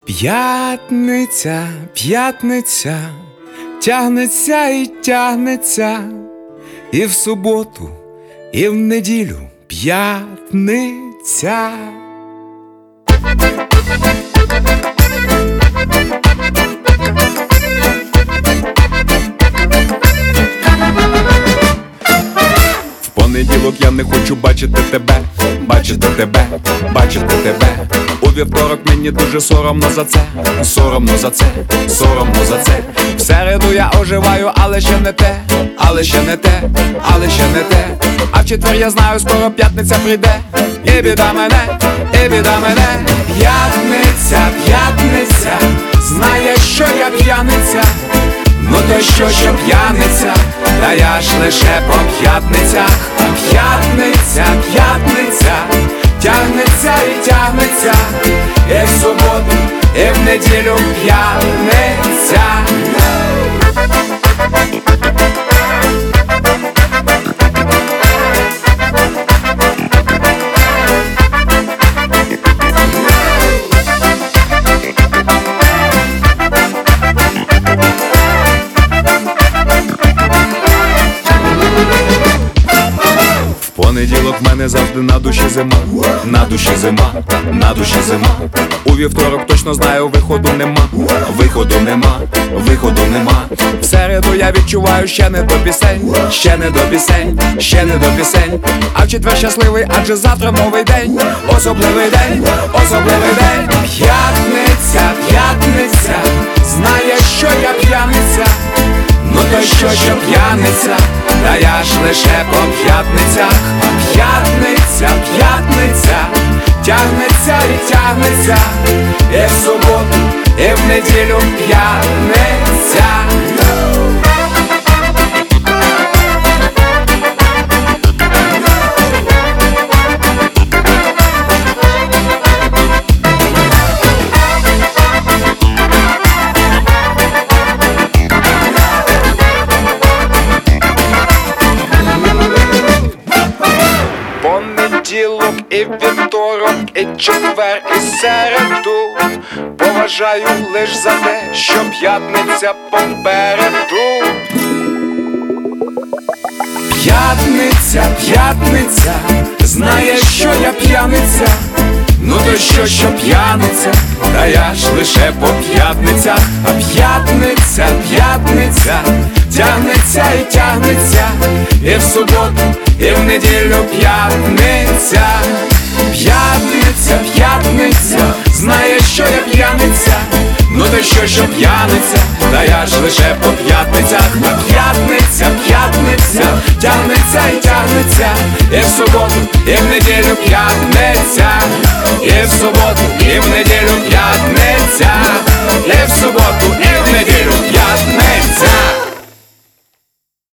П'ятниця, п'ятниця, тягнеться і тягнеться, і в суботу, і в неділю п'ятниця. В понеділок я не хочу бачити тебе, бачити тебе, бачити тебе. У вівторок мені дуже соромно за це, соромно за це, соромно за це. В середу я оживаю, але ще не те, але ще не те, але ще не те. А в четвер я знаю, скоро п'ятниця прийде, і біда мене, і біда мене. П'ятниця, п'ятниця, знає, що я п'яниця. Ну то що п'яниця, та я ж лише по п'ятницях. П'ятниця, п'ятниця, тягнеться і тягнеться, і в суботу, і в неділю п'яниця. Понеділок в мене завжди на душі зима, на душі зима, на душі зима. У вівторок точно знаю, виходу нема, виходу нема, виходу нема. В середу я відчуваю, ще не до пісень, ще не до пісень, ще не до пісень. А в четвер щасливий, адже завтра новий день, особливий день, особливий день. П'ятниця, п'ятниця, знає, що я п'яниця. Ну то що п'яниця, та я ж лише по п'ятницях. П'ятниця, п'ятниця, тягнеться і тягнеться, і в суботу, і в неділю п'яниця. Понеділок і вівторок, і четвер, і середу поважаю лиш за те, що п'ятниця попереду. П'ятниця, п'ятниця, знає, що я п'яниця. Ну то що п'яниця, та я ж лише по п'ятницях. А п'ятниця, п'ятниця, тягнеться і тягнеться, і в суботу, і в неділю п'ятниця. П'ятниця, п'ятниця, знає, що я п'яниця. Ну то що п'яниця, та я ж лише по п'ятницях. А п'ятниця, п'ятниця, тягнеться і тягнеться, і в суботу, і в неділю п'ятниця, і в суботу, і в неділю п'ятниця.